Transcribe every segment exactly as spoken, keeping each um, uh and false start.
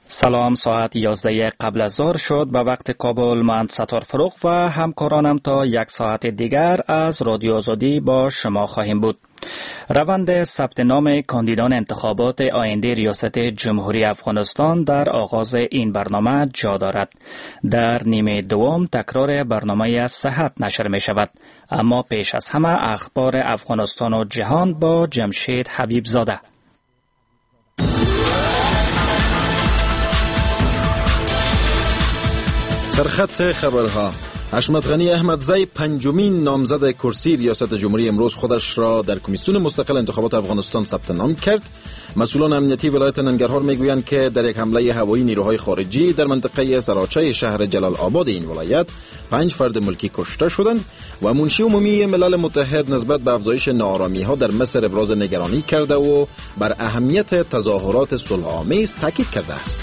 سلام، ساعت یازده قبل از ظهر شد به وقت کابل. من ستار فروغ و همکارانم تا یک ساعت دیگر از رادیو آزادی با شما خواهیم بود. روند ثبت نام کاندیدان انتخابات آینده ریاست جمهوری افغانستان در آغاز این برنامه جا دارد. در نیمه دوم تکرار برنامه صحت نشر می شود. اما پیش از همه اخبار افغانستان و جهان با جمشید حبیب زاده. سرخط خبرها: حشمت غنی احمدزی پنجمین نامزد کرسی ریاست جمهوری امروز خودش را در کمیسیون مستقل انتخابات افغانستان ثبت نام کرد. مسئولان امنیتی ولایت ننگرهار میگویند که در یک حمله هوایی نیروهای خارجی در منطقه سراچه شهر جلال آباد این ولایت پنج فرد ملکی کشته شدند و منشی عمومی ملل متحد نسبت به افزایش ناآرامی ها در مصر ابراز نگرانی کرده و بر اهمیت تظاهرات صلح‌آمیز تاکید کرده است.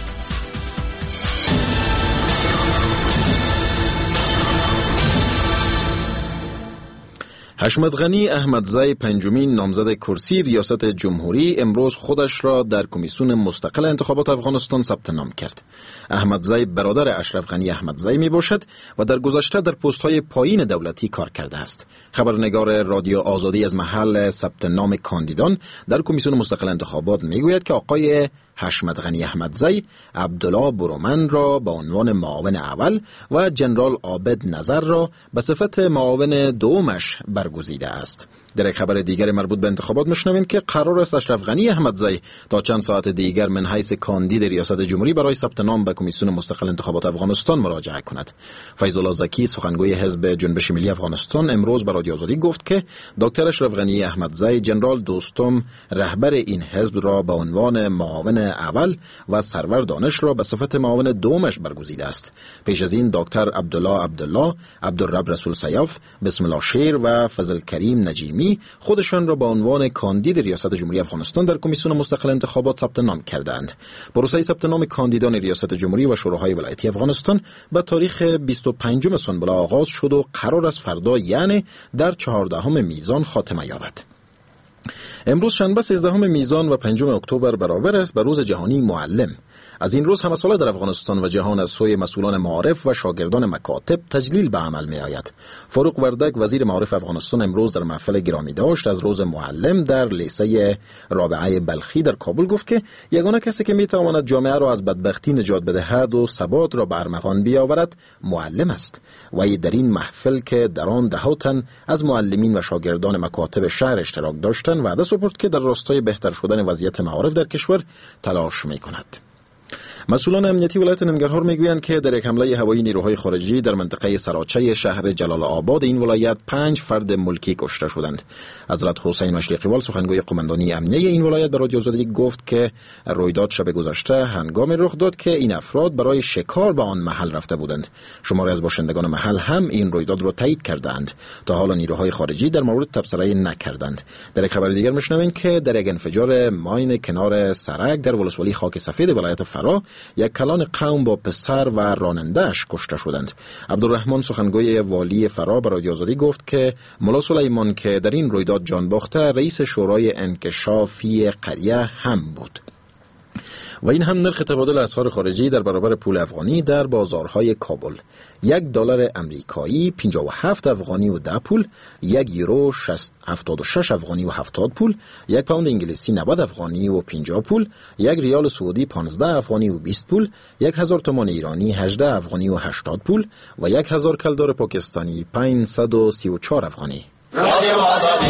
حشمت غنی احمدزی پنجمین نامزد کرسی ریاست جمهوری امروز خودش را در کمیسیون مستقل انتخابات افغانستان ثبت نام کرد. احمدزی برادر اشرف غنی احمدزی می باشد و در گذشته در پست های پایین دولتی کار کرده است. خبرنگار رادیو آزادی از محل ثبت نام کاندیدان در کمیسیون مستقل انتخابات می گوید که آقای حشمت غنی احمدزی عبدالله برومن را به عنوان معاون اول و جنرال عابد نظر را به صفت معاون دومش برگزیده است. در یک خبر دیگر مربوط به انتخابات میشنویم که قرار است اشرف غنی احمدزی تا چند ساعت دیگر من حیث کاندید ریاست جمهوری برای ثبت نام به کمیسیون مستقل انتخابات افغانستان مراجعه کند. فیض الله زکی سخنگوی حزب جنبش ملی افغانستان امروز به رادیو آزادی گفت که دکتر اشرف غنی احمدزی جنرال دوستم رهبر این حزب را به عنوان معاون اول و سرور دانش را به صفت معاون دومش برگزیده است. پیش از این دکتر عبدالله عبدالله، عبدالرب رسول سیاف، بسم الله شیر و فضل کریم نجیمی خودشان را به عنوان کاندید ریاست جمهوری افغانستان در کمیسیون مستقل انتخابات ثبت نام کردند. پروسه ثبت نام کاندیدان ریاست جمهوری و شوراهای ولایتی افغانستان به تاریخ بیست و پنجم سنبله آغاز شد و قرار است فردا یعنی در چهاردهم میزان خاتمه یابد. امروز شنبه سیزدهم میزان و پنجم اکتبر برابر است به روز جهانی معلم. از این روز همه ساله در افغانستان و جهان از سوی مسئولان معارف و شاگردان مکاتب تجلیل به عمل می آید. فاروق وردک وزیر معارف افغانستان امروز در محفل گرامی داشت از روز معلم در لیسه رابعه بلخی در کابل گفت که یگانه کسی که می تواند جامعه را از بدبختی نجات بدهد و ثبات را به ارمغان بیاورد معلم است. و در این محفل که در آن ده تن از معلمین و شاگردان مکاتب شهر اشتراک داشتند وعده سپرد که در راستای بهتر شدن وضعیت معارف در کشور تلاش می کند. مسئولان امنیتی ولایت ننگرهار میگویند که در یک حمله هوایی نیروهای خارجی در منطقه سراچه شهر جلال آباد این ولایت پنج فرد ملکی کشته شدند. حضرت حسین مشرقیوال سخنگوی قماندانی امنیه این ولایت به رادیو آزادی گفت که رویداد شب گذشته هنگامی رخ داد که این افراد برای شکار به آن محل رفته بودند. شماری از باشندگان محل هم این رویداد را تایید کردند. تا حالا نیروهای خارجی در مورد تبصره نکردند. در یک خبر دیگر میشنویم که در یک انفجار ماین کنار سرک در ولسوالی خاک سفید ولایت فرا یک کلان قوم با پسر و راننده‌اش کشته شدند. عبدالرحمن سخنگوی والی فرا به رادیو آزادی گفت که ملا سلیمان که در این رویداد جان باخته رئیس شورای انکشافی قریه هم بود. و این هم نرخ تبادل اسعار خارجی در برابر پول افغانی در بازارهای کابل: یک دلار امریکایی پنجاه و هفت افغانی و ده پول، یک یورو هفتاد و شش افغانی و هفتاد پول، یک پوند انگلیسی نود افغانی و پنجاه پول، یک ریال سعودی پانزده افغانی و بیست پول، یک هزار تومان ایرانی هجده افغانی و هشتاد پول و یک هزار کلدار پاکستانی پانصد و سی و چهار افغانی. رادیو آزادی.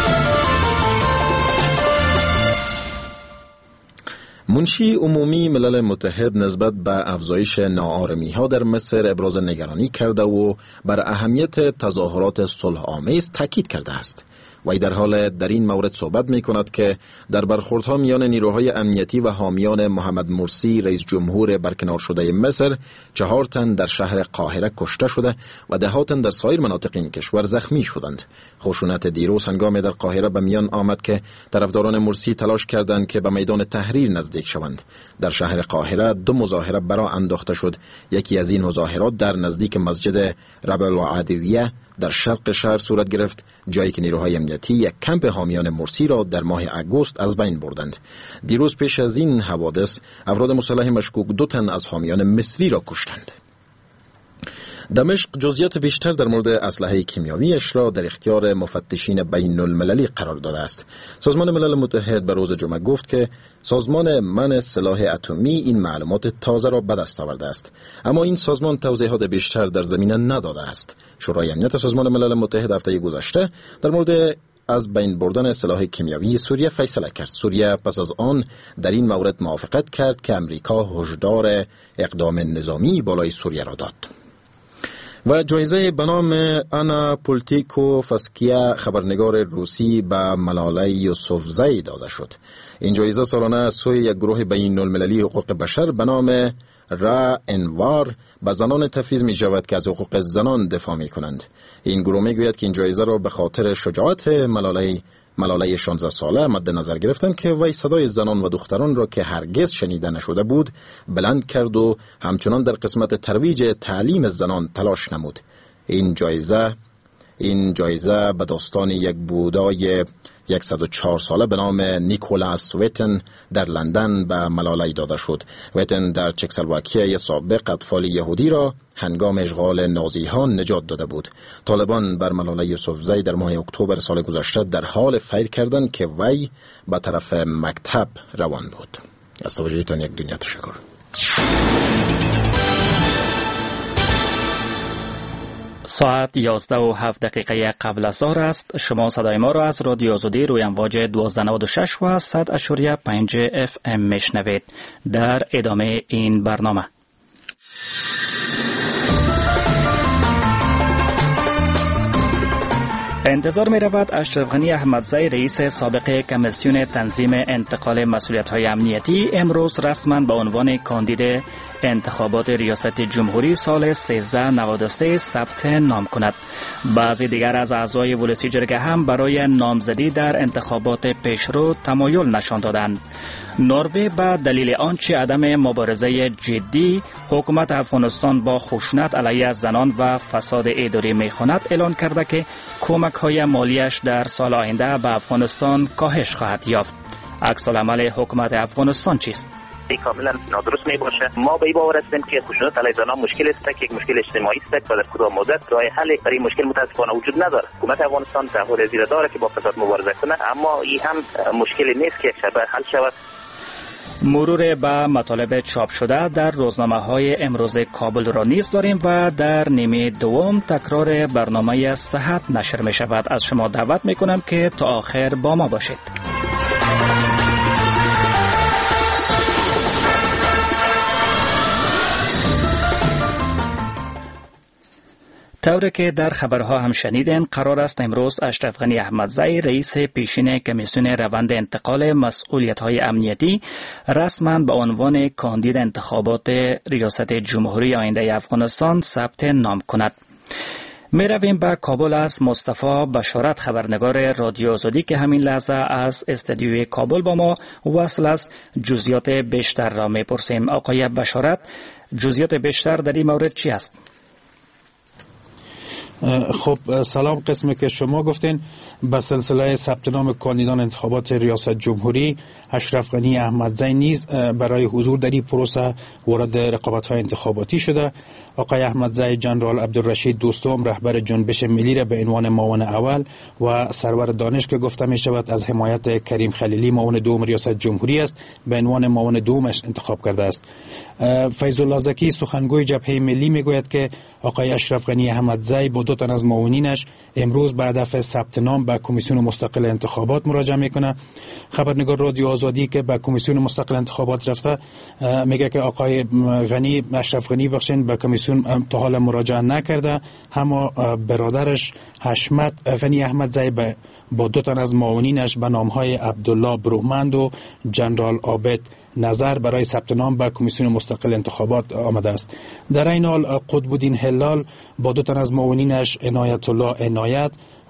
منشی عمومی ملل متحد نسبت به افزایش ناآرامی ها در مصر ابراز نگرانی کرده و بر اهمیت تظاهرات صلح‌آمیز تاکید کرده است. وی در حال در این مورد صحبت می کند که در برخوردها میان نیروهای امنیتی و حامیان محمد مرسی رئیس جمهور برکنار شده مصر چهار تن در شهر قاهره کشته شده و ده ها تن در سایر مناطق این کشور زخمی شدند. خشونت دیروز هنگامی در قاهره به میان آمد که طرفداران مرسی تلاش کردند که به میدان تحریر نزدیک شوند. در شهر قاهره دو مظاهره برا انداخته شد. یکی از این مظاهرات در نزدیک مسجد رب العدویه در شرق شهر صورت گرفت، جایی که نیروهای امنیتی امنیتی یک کمپ حامیان مرسی را در ماه اگوست از بین بردند. دیروز پیش از این حوادث افراد مسلح مشکوک دو تن از حامیان مصری را کشتند. دمشق جزئیات بیشتر در مورد اسلحه کیمیاویش را در اختیار مفتشین بین المللی قرار داده است. سازمان ملل متحد به روز جمعه گفت که سازمان منع سلاح اتمی این معلومات تازه را به دست آورده است، اما این سازمان توضیحات بیشتر در زمینه نداده است. شورای امنیت سازمان ملل متحد هفته گذشته در مورد از بین بردن سلاح کیمیاوی سوریه فیصله کرد. سوریه پس از آن در این مورد موافقت کرد که امریکا هشدار اقدام نظامی بالای سوریه را داد. و جایزه به نام انا پولتیکوفسکیا خبرنگار روسی به ملاله یوسفزئی داده شد. این جایزه سالانه از سوی یک گروه بین المللی حقوق بشر به نام را انوار به زنان تفویض می شود که از حقوق زنان دفاع می کنند. این گروه می گوید که این جایزه را به خاطر شجاعت ملاله ملاله شانزده ساله مد نظر گرفتند که وی صدای زنان و دختران را که هرگز شنیده نشده بود بلند کرد و همچنان در قسمت ترویج تعلیم زنان تلاش نمود. این جایزه این جایزه به داستان یک بودای صد و چهار ساله به نام نیکولاس ویتن در لندن به ملاله داده شد. ویتن در چکسلواکیه سابق اطفال یهودی را هنگام اشغال نازی‌ها نجات داده بود. طالبان بر ملاله یوسفزئی در ماه اکتبر سال گذشته در حال فیر کردند که وی به طرف مکتب روان بود. از توجهتان یک دنیا تشکر. ساعت یازده و هفت دقیقه قبل از ظهر است. شما صدای ما را از رادیو آزادی روی امواج دوازده نود و شش و صد اشاریه پنج اف ام میشنوید. در ادامه این برنامه انتظار می رود اشرف غنی احمدزئی رئیس سابق کمیسیون تنظیم انتقال مسئولیت‌های امنیتی امروز رسما به عنوان کاندید انتخابات ریاست جمهوری سال سیزده نود و سه ثبت نام کند. بعضی دیگر از اعضای ولسی جرگه هم برای نامزدی در انتخابات پیشرو تمایل نشان دادند. نروژ به دلیل آنچه عدم مبارزه جدی حکومت افغانستان با خشونت علیه زنان و فساد اداری می‌خواند اعلان کرده که کمک‌های مالیش در سال آینده به افغانستان کاهش خواهد یافت. عکس العمل حکومت افغانستان چیست؟ کاملا نادرست می باشه. ما به این باور هستیم که خشونت علیه زنان مشکل است که یک مشکل اجتماعی است و در کدام مدت راه حل برای مشکل متاسفانه وجود نداره. حکومت افغانستان تعهد زیر داره که با فساد مبارزه کنه، اما این هم مشکلی نیست که شبه حل شود. مرور به مطالب چاپ شده در روزنامه‌های امروز کابل را نیز داریم و در نیمه دوم تکرار برنامه صحت نشر می شود. از شما دعوت می کنم که تا آخر با ما باشید. طوری که در خبرها هم شنیدین، قرار است امروز اشرف غنی احمدزئی رئیس پیشین کمیسیون روند انتقال مسئولیت‌های امنیتی رسما به عنوان کاندید انتخابات ریاست جمهوری آینده افغانستان ثبت نام کند. می رویم به کابل از مصطفی بشارت خبرنگار رادیو آزادی که همین لحظه از استودیوی کابل با ما وصل است. جزئیات بیشتر را می پرسیم. آقای بشارت، جزئیات بیشتر در این مورد چی است؟ خب سلام. قسمی که شما گفتین به سلسله ثبت نام کاندیدان انتخابات ریاست جمهوری اشرف غنی احمدزئی نیز برای حضور در این پروسه وارد رقابت‌های انتخاباتی شده. آقای احمدزئی جنرال عبدالرشید دوستم رهبر جنبش ملی را به عنوان معاون اول و سرور دانش که گفته می شود از حمایت کریم خلیلی معاون دوم ریاست جمهوری است به عنوان معاون دومش انتخاب کرده است. فیض الله زکی سخنگوی جبهه ملی می گوید که آقای اشرف غنی احمدزئی با دو تن از معاونینش امروز به هدف ثبت نام به کمیسیون مستقل انتخابات مراجعه میکنه. خبرنگار رادیو آزادی که به کمیسیون مستقل انتخابات رفته میگه که آقای غنی اشرف غنی بخشین به کمیسیون تا حال مراجعه نکرده، اما برادرش حشمت غنی احمدزئی با دو تن از معاونینش به نامهای عبدالله برومند و جنرال عابد نظر برای ثبت نام به کمیسیون مستقل انتخابات آمده است. در این حال قطب‌الدین هلال با دو تن از معاونینش عنایت الله عنایت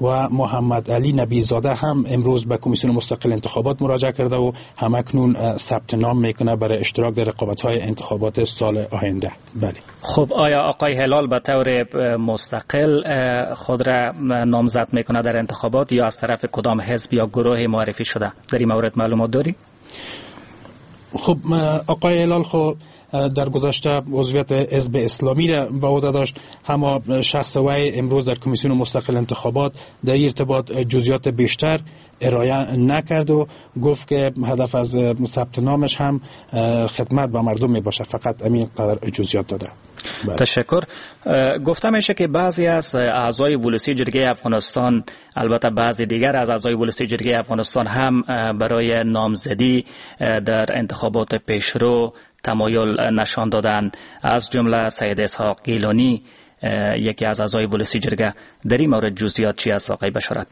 و محمد علی نبیزاده هم امروز به کمیسیون مستقل انتخابات مراجعه کرده و همکنون ثبت نام میکنه برای اشتراک در رقابت‌های انتخابات سال آینده. بله. خب آیا آقای هلال به طور مستقل خود را نامزد میکنه در انتخابات یا از طرف کدام حزب یا گروه معرفی شده؟ در این مورد معلومات داری؟ خب آقای هلال خب در گذشته عضویت حزب اسلامی را به عهده داشت، اما شخص وی امروز در کمیسیون مستقل انتخابات در ارتباط جزئیات بیشتر ارائه نکرد و گفت که هدف از ثبت نامش هم خدمت به مردم می باشه، فقط همین قدر جزئیات داده. بله. تشکر. گفته میشه که بعضی از اعضای ولسی جرگه افغانستان، البته بعضی دیگر از اعضای ولسی جرگه افغانستان هم برای نامزدی در انتخابات پیشرو تمایل نشان دادن، از جمله سید اسحاق گیلانی یکی از اعضای ولسی جرگه. در این مورد جزئیات چی است آقای بشارت؟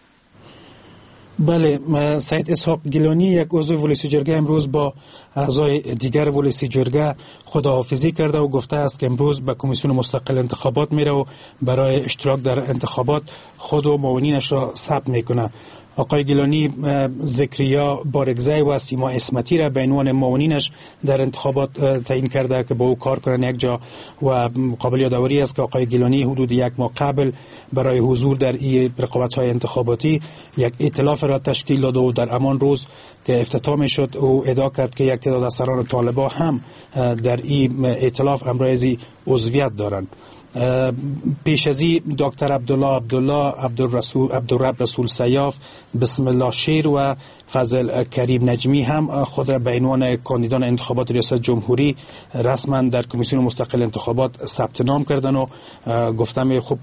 بله، سید اسحاق گیلانی یک عضو ولسی جرگه امروز با اعضای دیگر ولسی جرگه خداحافظی کرده و گفته است که امروز به کمیسیون مستقل انتخابات میره و برای اشتراک در انتخابات خود و معاونینش را ثبت میکنه. آقای گیلانی زکریا بارگزی و سیما اسمتی را به عنوان معاونینش در انتخابات تعیین کرده که با او کار کنند یک جا، و قابل یادآوری است که آقای گیلانی حدود یک ماه قبل برای حضور در این رقابت‌های انتخاباتی یک ائتلاف را تشکیل داد و در همان روز که افتتاح شد او ادعا کرد که یک تعداد از سران طالبان هم در این ائتلاف امروزی عضویت دارند. پیش از این دکتر عبدالله عبدالله عبدالرسول عبدالرب رسول سیاف، بسم الله شیر و فضل کریم نجمی هم خود را به عنوان کاندیدان انتخابات ریاست جمهوری رسما در کمیسیون مستقل انتخابات ثبت نام کردن و گفتم خب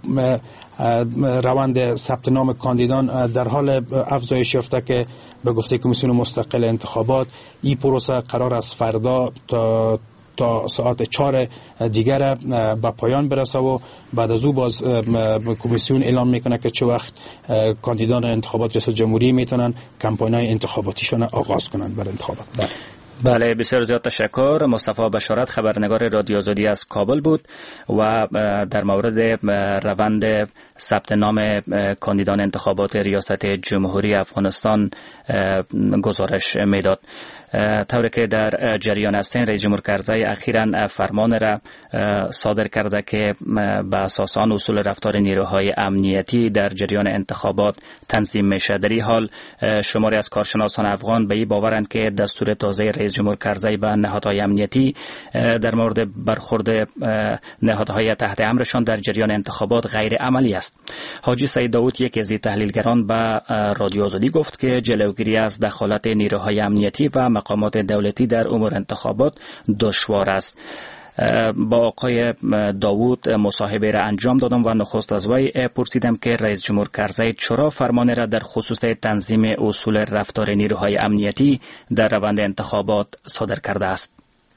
روند ثبت نام کاندیدان در حال افزایش یافته که به گفته کمیسیون مستقل انتخابات این پروسه قرار است فردا تا تا ساعت چهار دیگر به پایان برسه و بعد از او باز کمیسیون اعلام میکنه که چه وقت کاندیدان انتخابات ریاست جمهوری میتونن کمپاین‌های انتخاباتیشون آغاز کنند برای انتخابات. بله. بله، بسیار زیاد تشکر. مصطفی بشارت، خبرنگار رادیو آزادی از کابل بود و در مورد روند ثبت نام کاندیدان انتخابات ریاست جمهوری افغانستان گزارش میداد. طوری که در جریان هستین، رئیس جمهور کرزی اخیراً فرمان را صادر کرده که به اساس آن اصول رفتار نیروهای امنیتی در جریان انتخابات تنظیم میشه. در این حال شماری از کارشناسان افغان به این باورند که دستور تازه رئیس جمهور کرزی به نهادهای امنیتی در مورد برخورد نهادهای تحت امرشان در جریان انتخابات غیر عملی است. حاجی سید داود، یکی از تحلیلگران، به رادیو آزادی گفت که جلوگیری از دخالت نیروهای امنیتی و مقامات دولتی در امور انتخابات دشوار است. با آقای داوود مصاحبه را انجام دادم و نخست از وی پرسیدم که رئیس جمهور کرزی چرا فرمان را در خصوص تنظیم اصول رفتار نیروهای امنیتی در روند انتخابات صادر کرده است.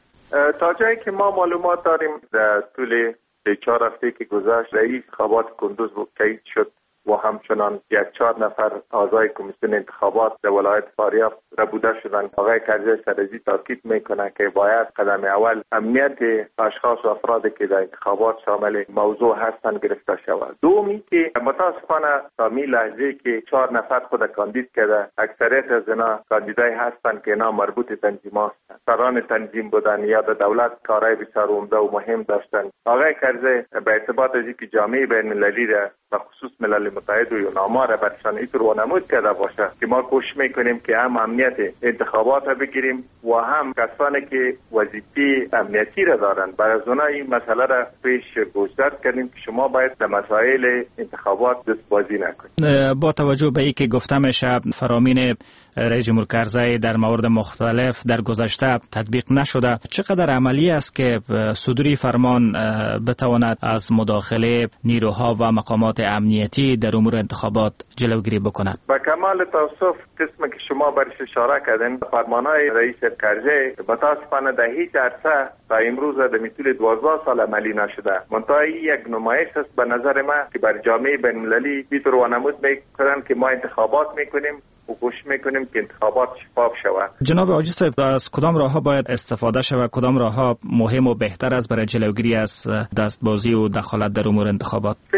تا جایی که ما معلومات داریم در طول چهار هفته که گذشت رئیس انتخابات کندوز تایید شد و همچنان یک چهار نفر اعضای کمیسیون انتخابات در ولایت فاریاب ربوده شدند. آقای کرزی سرزی تاکید میکنه که باید قدم اول امنیت اشخاص و افرادی که در انتخابات شامل موضوع هستند گرفته شود. دومی که متاسفانه تا می لحظه که چهار نفر خود کاندید کرده، اکثریت از اینا کاندیدای هستند که اینا مربوط تنظیمات هستند، سران تنظیم بودن یا در دولت کارهای بسیار عمده و مهم داشتند. آقای کرزی به ارتباط از اینکه جامعه بین‌المللی را به خصوص ملل متحد و یوناما را برشان اینطور وانمود کرده باشه که ما کوشش میکنیم که هم امنیت انتخابات را بگیریم و هم کسانی که وظیفه امنیتی را دارند برای از اونها این مسئله را پیش گذاشت کردیم که شما باید در مسائل انتخابات دستبازی نکنید. با توجه به اینکه گفته میشه فرامین رئیس جمهور کرزی در موارد مختلف در گذشته تطبیق نشده، چقدر عملی است که صدور فرمان بتواند از مداخله نیروها و مقامات امنیتی در امور انتخابات جلوگیری بکند؟ با کمال تاسف قسمی که شما برش اشاره کردین، فرمانهای رئیس کرزی متاسفانه در هیچ عرصه تا امروز در طول دوازده سال عملی نشده. منتها یک نمایش است به نظر من که بر جامعه بین‌المللی اینطور وانمود میکنن که ما انتخابات میکنیم و کوشش میکنیم که انتخابات شفاف شود. جناب حاجی صاحب، از کدام راهها باید استفاده شود، کدام راهها مهم و بهتر است برای جلوگیری از دستبازی و دخالت در امور انتخابات؟ فعلا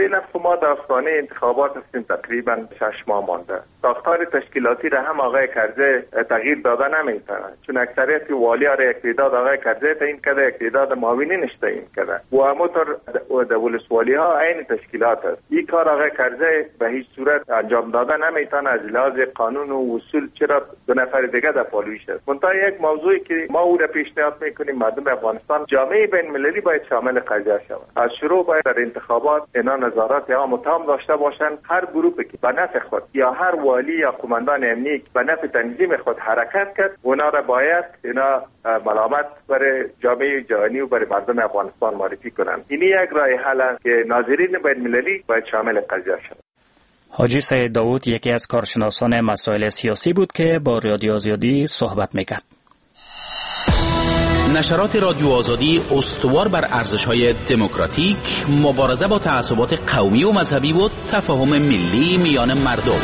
ما در آستانه انتخابات هستیم، تقریبا شش ماه مانده. ساختار تشکیلاتی را هم آقای کرزی تغییر داده نمیتونه، چون اکثریت والی‌ها را یک تعداد آقای کرزی تعیین کرده، یک تعداد معاونینش تعیین کرده و همونطور در ولسوالی‌ها عین تشکیلات است. این کار آقای کرزی به هیچ صورت انجام داده نمیتونه از لحاظ قانون و اصول، چرا دو نفر دیگه در پالویش است. منتها یک موضوعی که ما او را پیشنهاد میکنیم، مردم افغانستان، جامعه بین المللی باید شامل قضیه شود. از شروع باید در انتخابات اینا نظارت یا متهم داشته باشند. هر گروهی که به نفع خود یا هر والی یا قماندان امنی که به نفع تنظیم خود حرکت کرد، اونا را باید اینا ملامت برای جامعه جهانی و برای مردم افغانستان معرفی کنند. این یک راه حل است که ناظرین بین المللی باید شامل قضیه شود. حاجی سید داوود یکی از کارشناسان مسائل سیاسی بود که با رادیو آزادی صحبت میکرد. نشرات رادیو آزادی استوار بر ارزش‌های دموکراتیک، مبارزه با تعصبات قومی و مذهبی و تفاهم ملی میان مردم.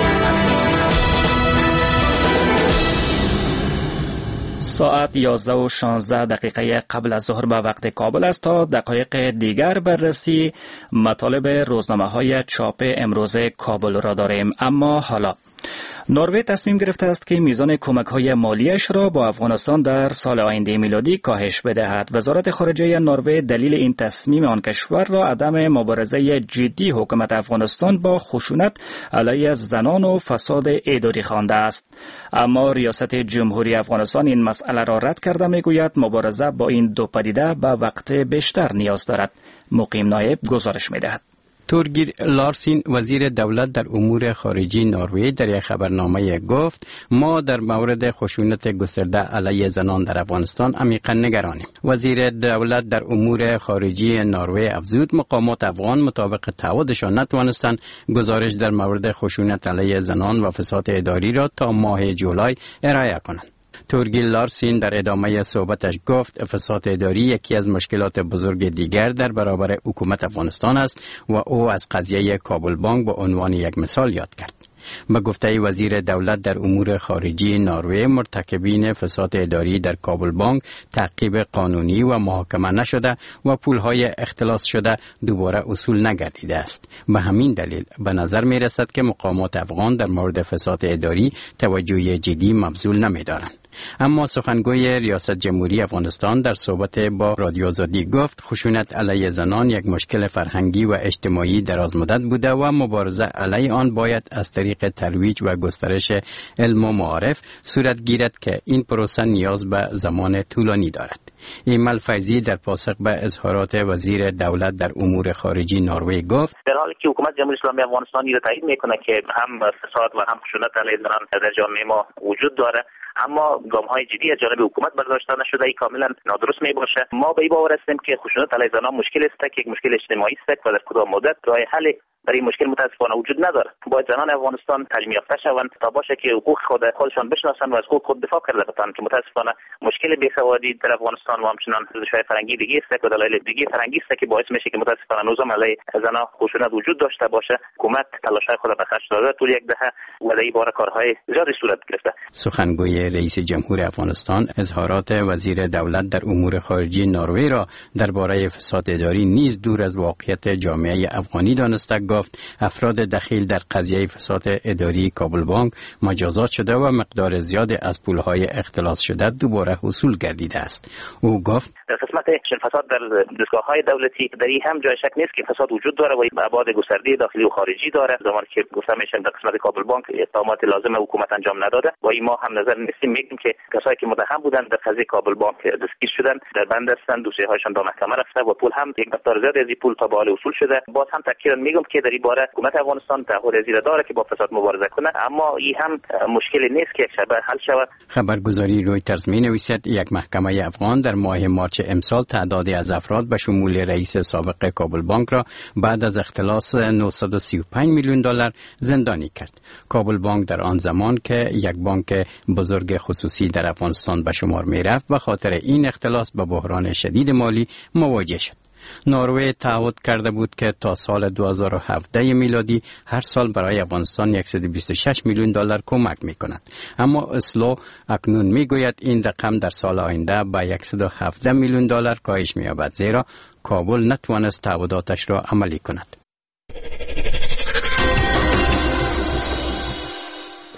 ساعت یازده و شانزده دقیقه قبل از ظهر به وقت کابل است. تا دقایق دیگر بررسی مطالب روزنامه‌های چاپ امروز کابل را داریم. اما حالا نروژ تصمیم گرفته است که میزان کمک‌های مالیش را با افغانستان در سال آینده میلادی کاهش بدهد. وزارت خارجه نروژ دلیل این تصمیم آن کشور را عدم مبارزه جدی حکومت افغانستان با خشونت علیه زنان و فساد اداری خوانده است. اما ریاست جمهوری افغانستان این مسئله را رد کرده، میگوید مبارزه با این دو پدیده به وقت بیشتر نیاز دارد. مقیم نایب گزارش می‌دهد. تورگیر لارسین وزیر دولت در امور خارجه نروژ در یک خبرنامه گفت ما در مورد خشونت گسترده علیه زنان در افغانستان عمیقا نگرانیم. وزیر دولت در امور خارجه نروژ افزود مقامات افغان مطابق تعهدشان نتوانستند گزارش در مورد خشونت علیه زنان و فساد اداری را تا ماه جولای ارائه کنند. تورگیر لارسین در ادامه صحبتش گفت فساد اداری یکی از مشکلات بزرگ دیگر در برابر حکومت افغانستان است و او از قضیه کابل بانک به عنوان یک مثال یاد کرد. به گفته وزیر دولت در امور خارجه نروژ، مرتکبین فساد اداری در کابل بانک تعقیب قانونی و محاکمه نشده و پولهای اختلاس شده دوباره اصول نگردیده است. به همین دلیل به نظر می رسد که مقامات افغان در مورد فساد اداری توجه جدی مبذول نمی دارند. اما سخنگوی ریاست جمهوری افغانستان در صحبت با رادیو آزادی گفت خشونت علیه زنان یک مشکل فرهنگی و اجتماعی درازمدت بوده و مبارزه علیه آن باید از طریق ترویج و گسترش علم و معارف صورت گیرد که این پروسه نیاز به زمان طولانی دارد. ایمل فیضی در پاسخ به اظهارات وزیر دولت در امور خارجه نروژ گفت در حالی که حکومت جمهوری اسلامی افغانستان را تایید میکنه که هم فساد و هم خشونت علیه زنان در جامعه ما وجود داره، اما گام‌های جدی از جانب حکومت برداشته نشده، ای کاملا نادرست میباشه. ما به این باور هستیم که خشونت علیه زنان مشکل است که یک مشکل اجتماعی است و در کدام مدت راه حل برای این مشکل متاسفانه وجود نداره. باید زنان افغانستان تعلیم یافته شوند تا باشه که حقوق خود خودشان بشناسند و از حقوق خود دفاع کرده بتوانند، که متاسفانه مشکل بیسوادی در افغانستان و همچنان ریشه‌های فرهنگی دیگه است و دلایل دیگه فرهنگی است که باعث میشه که متاسفانه نظام علیه زنان خشونت وجود داشته باشه. حکومت تلاش‌های خود به خرج داده طول یک دهه و در این باره کارهای زیادی صورت گرفته. سخنگوی رئیس جمهور افغانستان اظهارات وزیر دولت در امور خارجه نروژ را درباره فساد اداری نیز دور از واقعیت جامعه افغانی دانسته گفت افراد دخیل در قضیه فساد اداری کابل بانک مجازات شده و مقدار زیاد از پولهای اختلاس شده دوباره حصول گردیده است. او گفت در قسمت فساد در دستگاه‌های دولتی در این هم جای شک نیست که فساد وجود داره و ابعاد گسترده داخلی و خارجی داره. زمانی که گفته میشه در قسمت کابل بانک اقدامات لازم حکومت انجام نداده و این ما هم نظر نیستیم میگیم که کسایی که متهم بودند در قضیه کابل بانک دستگیر شدن، در بند هستند، دوسیه‌هایشان به محکمه رفته و پول هم یک مقدار زیاد از این پول تا به حال وصول شده. باز هم تاکید میگم که در این باره حکومت افغانستان تعهد زیر داره که با فساد مبارزه کنه، اما این هم مشکلی نیست که یک شبه حل شود. خبرگزاری رویترز می‌نویسد یک محکمه افغان در ماه مارچ امسال تعدادی از افراد به شمول رئیس سابق کابل بانک را بعد از اختلاس نهصد و سی و پنج میلیون دلار زندانی کرد. کابل بانک در آن زمان که یک بانک بزرگ خصوصی در افغانستان به شمار می‌رفت به خاطر این اختلاس به بحران شدید مالی مواجه شد. نروژ تعهد کرده بود که تا سال دو هزار و هفده میلادی هر سال برای افغانستان صد و بیست و شش میلیون دلار کمک می‌کند، اما اسلو اکنون میگوید این رقم در سال آینده به صد و هفده میلیون دلار کاهش می‌یابد، زیرا کابل نتوانست تعهداتش را عملی کند.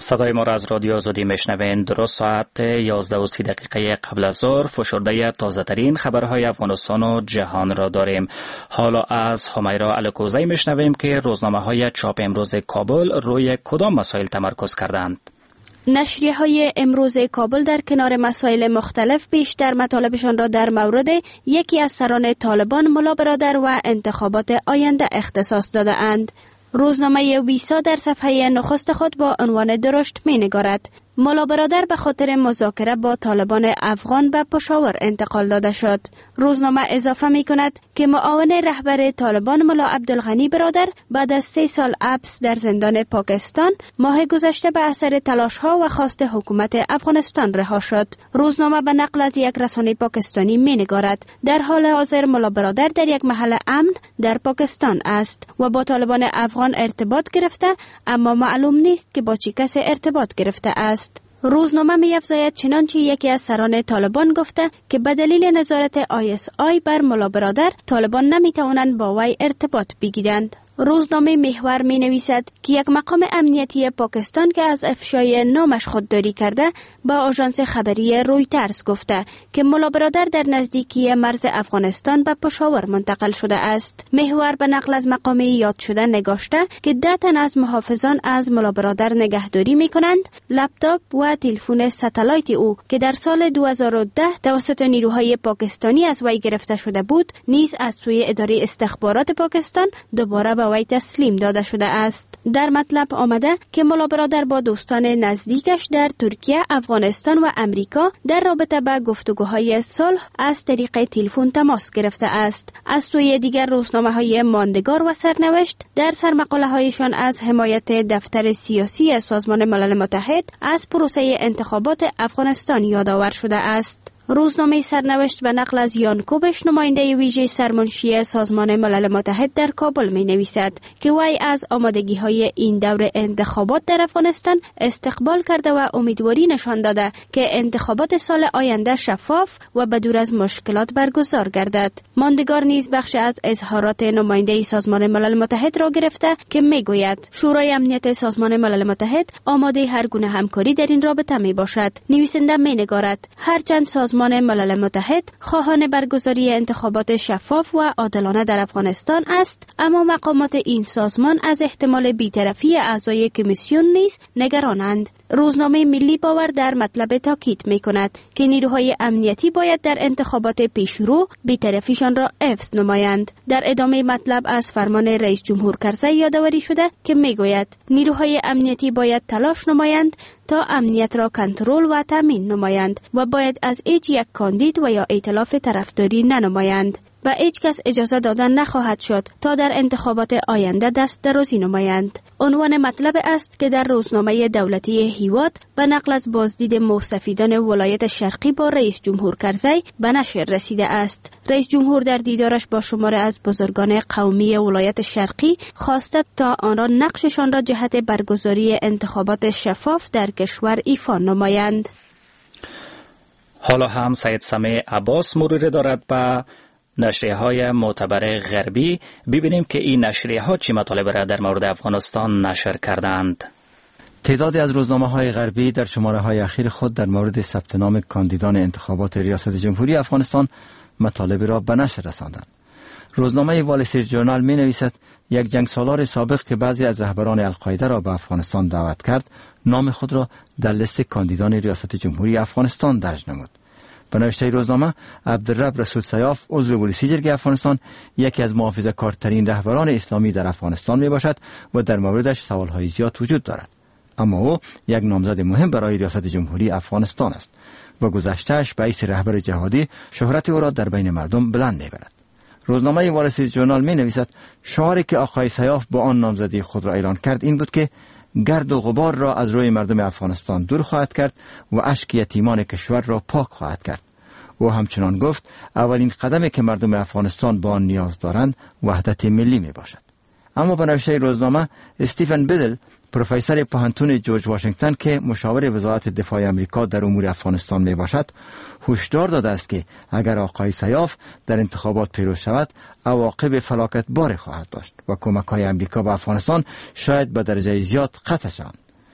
صدای ما را از رادیو آزادی میشنوین. درست ساعت یازده و سی دقیقه قبل از ظهر فشرده تازه ترین خبرهای افغانستان و جهان را داریم. حالا از همیرا الکوزی میشنویم که روزنامه های چاپ امروز کابل روی کدام مسائل تمرکز کردند. نشریه های امروز کابل در کنار مسائل مختلف بیشتر مطالبشان را در مورد یکی از سران طالبان ملا برادر و انتخابات آینده اختصاص داده اند. روزنامه ویسا در صفحه نخست خود با عنوان درشت می نگارد: ملا برادر به خاطر مذاکره با طالبان افغان به پشاور انتقال داده شد. روزنامه اضافه می کند که معاون رهبر طالبان ملا عبدالغنی برادر بعد از سه سال حبس در زندان پاکستان ماه گذشته به اثر تلاش ها و خواست حکومت افغانستان رها شد. روزنامه به نقل از یک رسانه پاکستانی می نگارد: در حال حاضر ملا برادر در یک محل امن در پاکستان است و با طالبان افغان ارتباط گرفته، اما معلوم نیست که با چه کسی ارتباط گرفته است. روزنامه می افزاید چنانچه یکی از سران طالبان گفته که به دلیل نظارت آی اس آی بر ملا برادر طالبان نمی توانند با وی ارتباط بگیرند. روزنامه محور می نویسد که یک مقام امنیتی پاکستان که از افشای نامش خودداری کرده با آژانس خبری رویترز گفته که ملا برادر در نزدیکی مرز افغانستان به پشاور منتقل شده است. محور به نقل از مقام یاد شده نگاشته که ده تن از محافظان از ملا برادر نگهداری می کنند. لپتاپ و تلفن ستلایت او که در سال دو هزار و ده توسط نیروهای پاکستانی از وی گرفته شده بود نیز از سوی اداره استخبارات پاکستان دوباره به وی تسلیم داده شده است. در مطلب آمده که ملا برادر با دوستان نزدیکش در ترکیه، افغانستان و امریکا در رابطه با گفتگوهای صلح از طریق تلفن تماس گرفته است. از سوی دیگر روزنامه‌های ماندگار و سرنوشت در سرمقاله هایشان از حمایت دفتر سیاسی سازمان ملل متحد از پروسه انتخابات افغانستان یادآور شده است. روزنامه سرنوشت به نقل از یان کوبش نماینده ویژه سرمنشی سازمان ملل متحد در کابل می نویسد که وی از آمادگی های این دور انتخابات در افغانستان استقبال کرده و امیدواری نشان داده که انتخابات سال آینده شفاف و بدور از مشکلات برگزار گردد. ماندگار نیز بخش از اظهارات نماینده سازمان ملل متحد را گرفته که می گوید شورای امنیت سازمان ملل متحد آماده هر گونه همکاری در این رابطه می باشد. نویسنده می نگارد هرچند سازمان ملل متحد خواهان برگزاری انتخابات شفاف و عادلانه در افغانستان است، اما مقامات این سازمان از احتمال بی‌طرفی اعضای کمیسیون نیز نگرانند. روزنامه ملی باور در مطلب تاکید می کند که نیروهای امنیتی باید در انتخابات پیشرو بی‌طرفیشان را حفظ نمایند. در ادامه مطلب از فرمان رئیس جمهور کرزی یادآوری شده که می گوید نیروهای امنیتی باید تلاش نمایند تا امنیت را کنترل و تامین نمایند و باید از هیچ یک کاندید و یا ائتلاف طرفداری ننمایند. و هیچ کس اجازه دادن نخواهد شد تا در انتخابات آینده دست درازی نمایند. عنوان مطلب است که در روزنامه دولتی هیواد به نقل از بازدید موسفیدان ولایت شرقی با رئیس جمهور کرزی به نشر رسیده است. رئیس جمهور در دیدارش با شمار از بزرگان قومی ولایت شرقی خواسته تا آنها نقششان را جهت برگزاری انتخابات شفاف در کشور ایفا نمایند. حالا هم سید سمیع عباس مروری دارد به نشریه های معتبر غربی. ببینیم که این نشریه ها چی مطالب را در مورد افغانستان نشر کردند. تعدادی از روزنامه های غربی در شماره های اخیر خود در مورد ثبت نام کاندیدان انتخابات ریاست جمهوری افغانستان مطالب را به نشر رساندند. روزنامه وال استریت ژورنال می نویسد یک جنگسالار سابق که بعضی از رهبران القاعده را به افغانستان دعوت کرد نام خود را در لیست کاندیدان ریاست جمهوری افغانستان درج نمود. به نوشته روزنامه، عبدالرب رسول سیاف عضو پلیسی جرگه افغانستان یکی از محافظه‌کارترین رهبران اسلامی در افغانستان می باشد و در موردش سوالهای زیاد وجود دارد، اما او یک نامزد مهم برای ریاست جمهوری افغانستان است و گذشته‌اش به حیث رهبر جهادی شهرت او را در بین مردم بلند می برد. روزنامه وال استریت ژورنال می نویسد شعاری که آقای سیاف با آن نامزدی خود را اعلان کرد این بود که گرد و غبار را از روی مردم افغانستان دور خواهد کرد و اشک یتیمان کشور را پاک خواهد کرد. او همچنان گفت اولین قدمی که مردم افغانستان با آن نیاز دارند وحدت ملی می باشد. اما به نوشته روزنامه، استیفن بیدل پروفسور پوهنتون جورج واشنگتن که مشاور وزارت دفاع آمریکا در امور افغانستان می باشد هشدار داده است که اگر آقای سیاف در انتخابات پیروز شود عواقب فلاکت بار خواهد داشت و کمک‌های آمریکا به افغانستان شاید به درجه زیاد قطع شوند.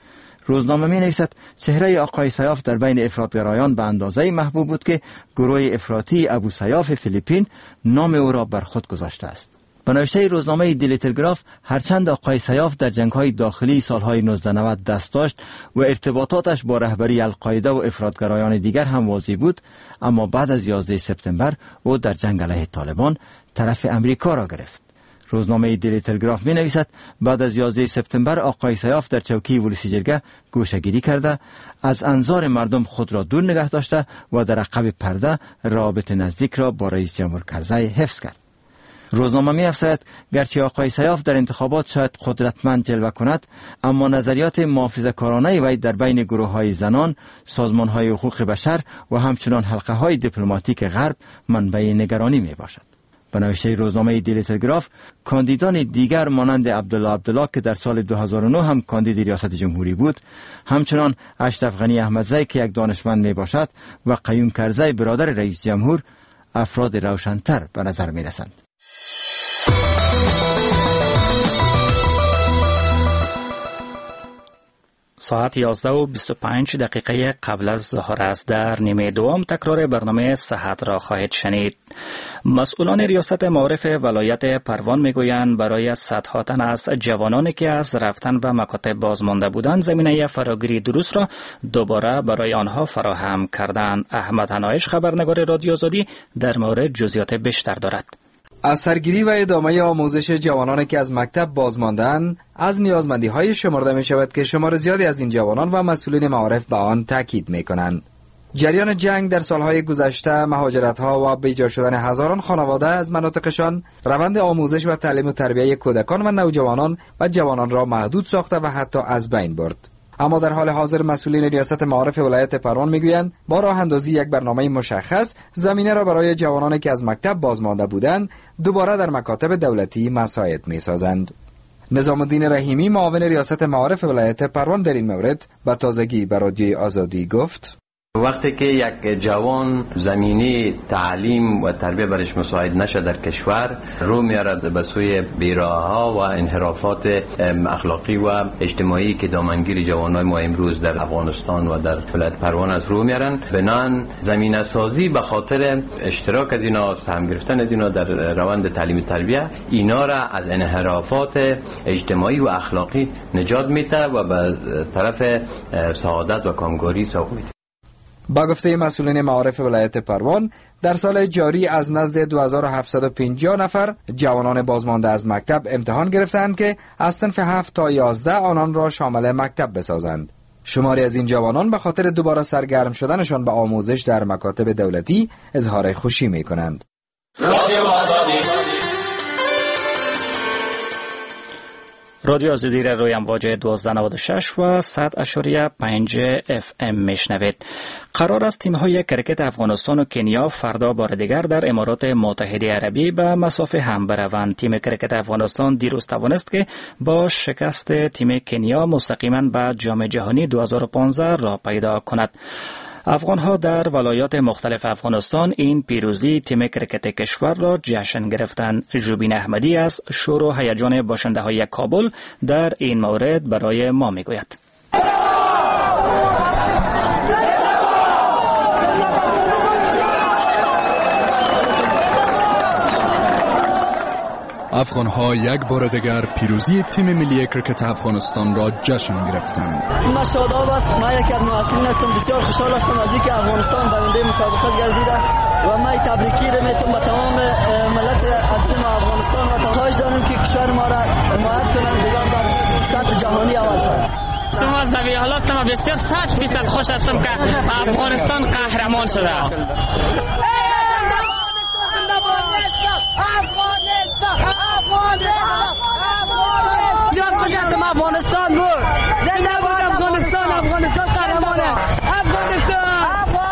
روزنامه می نویسد چهره آقای سیاف در بین افراطگرایان به اندازه محبوب بود که گروه افراطی ابو سیاف فیلیپین نام او را بر خود گذاشته است. به نوشته روزنامه دیلی تلگراف، هرچند آقای سیاف در جنگ‌های داخلی سالهای نوزده نود دست داشت و ارتباطاتش با رهبری القاعده و افراطگرایان دیگر هم واضح بود، اما بعد از یازده سپتامبر او در جنگ علیه طالبان طرف امریکا را گرفت. روزنامه دیلی تلگراف می نویسد بعد از یازده سپتامبر آقای سیاف در چوکی ولسی جرگه گوشه‌گیری کرده، از انظار مردم خود را دور نگه داشته و در عقب پرده روابط نزدیک را با رئیس جمهور کرزی حفظ کرد. روزنامه می افزاید گرچه آقای سیاف در انتخابات شاید قدرتمند جلوه کند، اما نظریات محافظه‌کارانه وی در بین گروه‌های زنان، سازمان‌های حقوق بشر و همچنان حلقه‌های دیپلماتیک غرب منبع نگرانی می باشد. به نوشته روزنامه دیلی تلگراف، کاندیدان دیگر مانند عبدالله عبدالله که در سال دو هزار و نه هم کاندید ریاست جمهوری بود، همچنان اشرف غنی احمدزی که یک دانشمند می باشد و قیوم کرزی برادر رئیس جمهور، افراد روشن‌تر به نظر می رسند. ساعت یازده و بیست و پنج دقیقه قبل از ظهر است. در نیمه دوم تکرار برنامه صحت را خواهید شنید. مسئولان ریاست معارف ولایت پروان میگویند برای صدها تن از جوانانی که از رفتن به مکاتب بازمانده بودند زمینه فراگیری درست را دوباره برای آنها فراهم کردند. احمد هنایش خبرنگار رادیو آزادی در مورد جزئیات بیشتر دارد. از سرگیری و ادامه آموزش جوانانی که از مکتب بازمانده‌اند از نیازمندی‌های شمرده می‌شود که شمار زیادی از این جوانان و مسئولین معارف به آن تاکید می‌کنند. جریان جنگ در سالهای گذشته، مهاجرت‌ها و بیجا شدن هزاران خانواده از مناطقشان، روند آموزش و تعلیم و تربیت کودکان و نوجوانان و جوانان را محدود ساخته و حتی از بین برد. اما در حال حاضر مسئولین ریاست معارف ولایت پروان میگویند با راه اندازی یک برنامه مشخص زمینه را برای جوانانی که از مکتب بازمانده بودند دوباره در مکاتب دولتی مساعد میسازند. نظام الدین رحیمی معاون ریاست معارف ولایت پروان در این مورد به تازگی به رادیوی آزادی گفت: وقتی که یک جوان زمینی تعلیم و تربیت برش مساعد نشه در کشور، رو میارد به سوی بیراها و انحرافات اخلاقی و اجتماعی که دامنگیر جوانای ما امروز در افغانستان و در ولایت پروان از رو میارن. بنان زمینه سازی به خاطر اشتراک از اینا، سهم گرفتن از اینا در روند تعلیم تربیت، اینا را از انحرافات اجتماعی و اخلاقی نجات میده و به طرف سعادت و کامگاری سوق میده. با گفته مسئولین معارف ولایت پروان، در سال جاری از نزد دو هزار و هفتصد و پنجاه نفر جوانان بازمانده از مکتب امتحان گرفتند که از صنف هفت تا یازده آنان را شامل مکتب بسازند. شماری از این جوانان به خاطر دوباره سرگرم شدنشان به آموزش در مکاتب دولتی اظهار خوشی می کنند. رادیو آزادی را روی امواج دوازده نود و شش و صد اشاریه پنج اف ام میشنوید. قرار است تیم‌های کرکت افغانستان و کنیا فردا بار دیگر در امارات متحده عربی به مسافه هم بروند. تیم کرکت افغانستان دیروز توانست که با شکست تیم کنیا مستقیما به جام جهانی دو هزار و پانزده را پیدا کند. افغان‌ها در ولایات مختلف افغانستان این پیروزی تیم کرکت کشور را جشن گرفتند. جوبین احمدی از شور و هیجان باشنده‌های کابل در این مورد برای ما میگوید. افغان‌ها یک بار دیگر پیروزی تیم ملی کرکت افغانستان را جشن گرفتند. من شاداب است. من یکی از مسئولین هستم. بسیار خوشحال هستم از اینکه افغانستان برنده مسابقه گردیده و من تبریکی را میتونم به تمام ملت عزیز افغانستان و خواهش دارم که کشور ما را حمایت کنند دیگر در سطح جهانی اول شود. شما زوی حال هستم بسیار صد فیصد خوش هستم که افغانستان قهرمان شده. زیاد خوش هستم افغانستان بود. زنده باد افغانستان. افغانستان قهرمانه. افغانستان.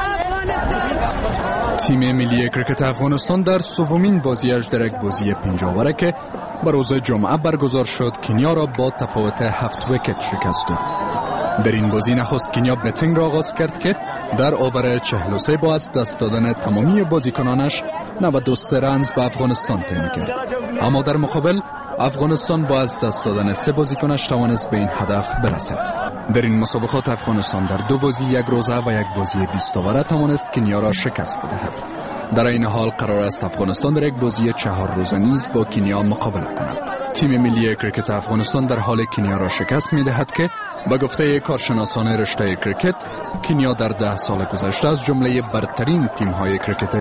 تیم ملی کرکت افغانستان در سومین بازیش در یک بازی پنجاوره که بر روز جمعه برگزار شد کنیا را با تفاوت هفت ویکت شکست داد. در این بازی نخست کنیا بتینگ را آغاز کرد که در اوور چهل و سه با از دست دادن تمامی بازیکنانش نود و سه رنز به افغانستان تعیین کرد. اما در مقابل افغانستان با از دست دادن سه بازیکنش توانست به این هدف برسد. در این مسابقات افغانستان در دو بازی یک روزه و یک بازی بیست اووره توانست کنیا را شکست بدهد. در این حال قرار است افغانستان در یک بازی چهار روزه نیز با کنیا مقابله کند. تیم ملی کرکت افغانستان در حال کنیا را شکست می دهد که به گفته کارشناسان رشته کرکت، کنیا در ده سال گذشته از جمله برترین تیم های کرکت